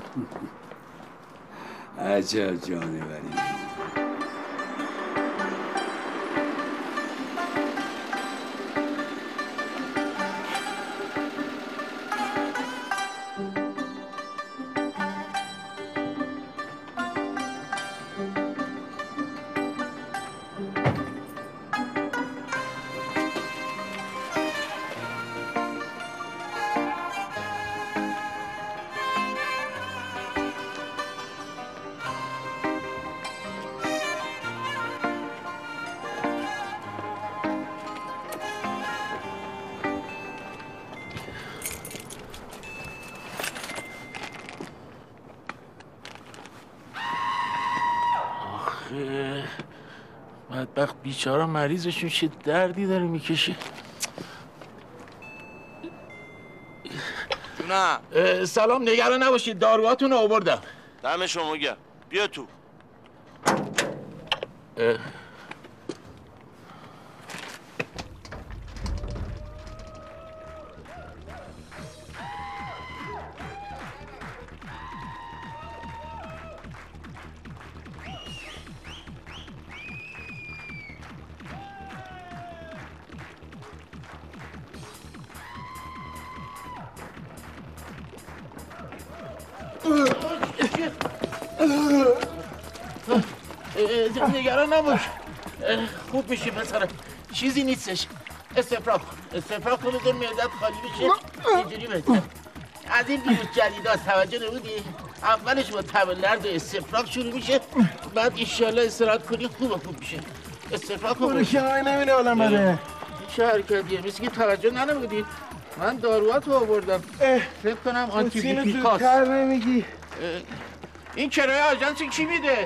عجب جانوری. بدبخت بیچاره مریضشون چه دردی داره میکشه. جونم. سلام نگران نباشید داروهاتون رو آوردم. دم شما گرم. بیا تو. نگران نباش خوب میشی پسرم چیزی نیستش. استفراغ کن بذار معدت خالی بشه اینجوری بهتر. از این ویروس جدیداست توجه نبودی؟ اولش با تب درد و استفراغ شروع میشه بعد ایشالله استراحت کنی خوب میشه. استفراغ کن برو کنار نمیره آدم بده. چه حرکتیه مثل که توجه ننمودی. من داروهاتو آوردم فکر کنم آنتی بیوتیکاست. زودتر نمیگی. این کرایه آژانس کی میده؟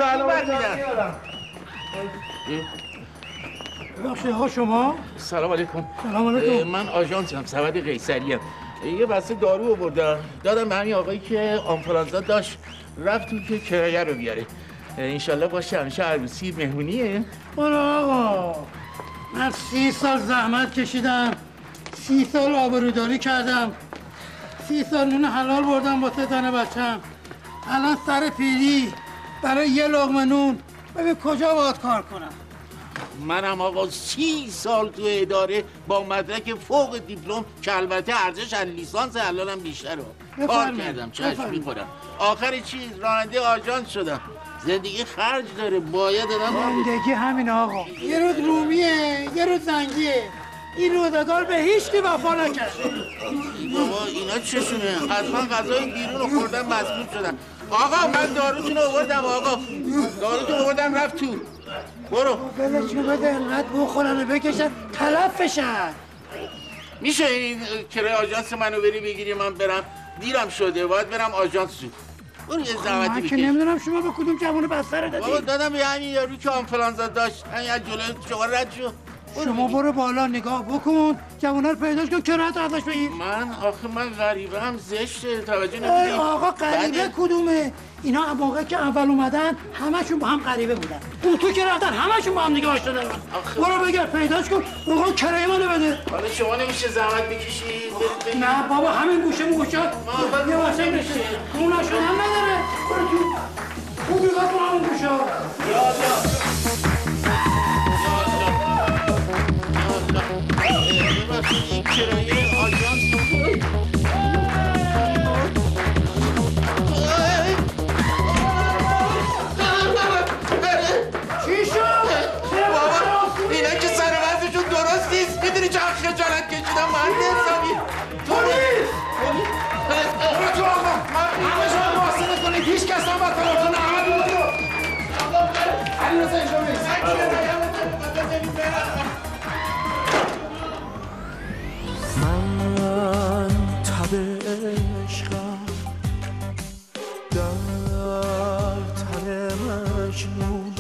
ببخشید ها شما؟ سلام علیکم. سلام علیکم. من آژانسم سمد قیصری ام. یه بسته دارو آوردم دادم به همین آقایی که آنفولانزا داشت رفت تو که کرایه رو بیاره. انشالله باشه همیشه عروسی مهمونیه. برو آقا من 30 سال زحمت کشیدم 30 سال آبروداری کردم 30 سال نون حلال بردم واسه زن بچم. الان سر پیری برای یه لقمه نون ببین کجا باید کار کنم. منم آقا 30 سال تو اداره با مدرک فوق دیپلم که البته ارزش از لیسانس الانم بیشتره کار کردم. چشم میخورم. آخر چیز راننده آژانس شدم. زندگی خرج داره، باید آدم زندگی همین آقا. یه روز رومیه، یه روز زنگیه. این روزگار به هیچ کی وفا نکرد. بابا اینا چشونه؟ حتما غذای بیرون رو خوردن مسموم شدن. آقا من داروتون رو آوردم. آقا داروتون رو آوردم رفت تو. برو. بلشون بده انقدر بخورن و بکشن تلف بشن. میشه این کرایه آژانس منو بری بگیری من برم؟ دیرم شده باید برم آژانس زود. برو یه زحمتی بکش. من که نمیدونم شما به کدوم جوون بستر دادی. بابا دادم به همین یارو که آنفلانزا داشت. همین از جلوی شما رد شو. شما برو بالا نگاه بکن جوونا رو پیداش کن کرایت ازش بگیر. من غریبه هم زشته توجه نمی‌کنی. آقا غریبه کدومه؟ اینا موقع که اول اومدن همشون با هم غریبه بودن. اون تو که رفتن همشون با هم دیگه آشنا نشدن. برو بگیر پیداش کن. آقا کرایه منو بده. حالا شما نمیشه زحمت بکشی؟ نه بابا همین گوشه موشات. یه واسه میشه. اون نشون هم نداره. برو تو. خوب نگاه کن همون گوشه. این کرایه آژانس چی شد؟ بابا اینا که سر وضعشون درست نیست. میدونی چه خجالت کشیدم مرد حسابی. پلیس! برو تو آقا! همه شما محاسبه کنید هیچ کس هم باید کنید همه بودو! علی رضا اینجا بیست. من تب عشقم در تن مجنون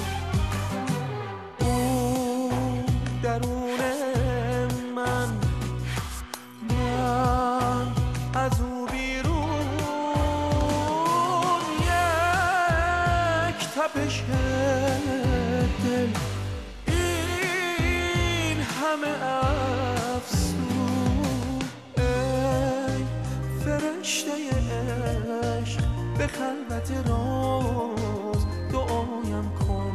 اون درون من از او بیرون یک تپش دل این همه فرشته عشق به خلوت راز دعایم کن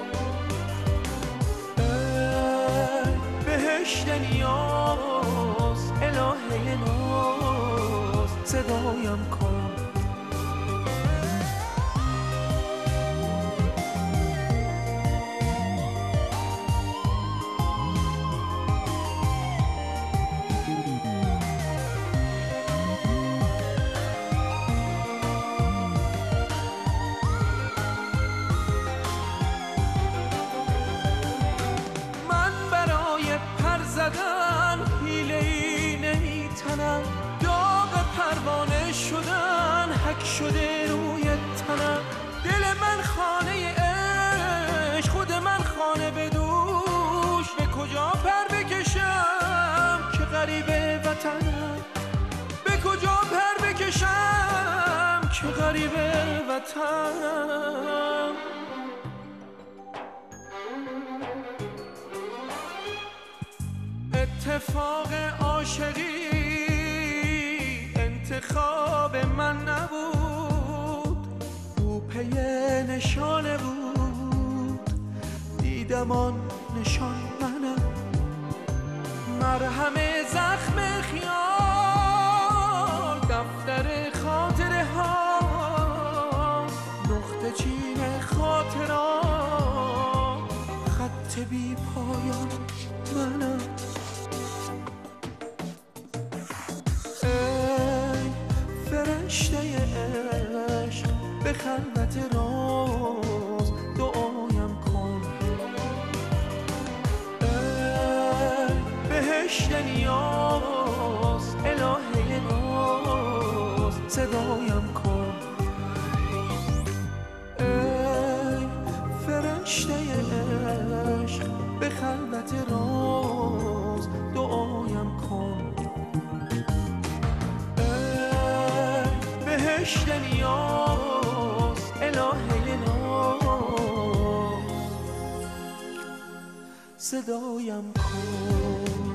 ای بهشت نیاز الهه ناز صدایم کن شده روی تنم دل من خانه عشق خود من خانه به دوش به کجا پر بکشم که غریبه وطنم به کجا پر بکشم که غریبه وطنم اتفاق عاشقی انتخاب من نبود او پی نشانه بود دیدم آن نشان منم مرهم زخم خیال دفتر خاطره ها نقطه چین خاطرات خط بی پایان منم فرشته عشق به خلوت راز دعایم کن ای بهشت نیاز الهه ناز صدایم کن ای فرشته عشق به خلوت راز دعایم کن بهشت نیاز الهه ناز صدایم کن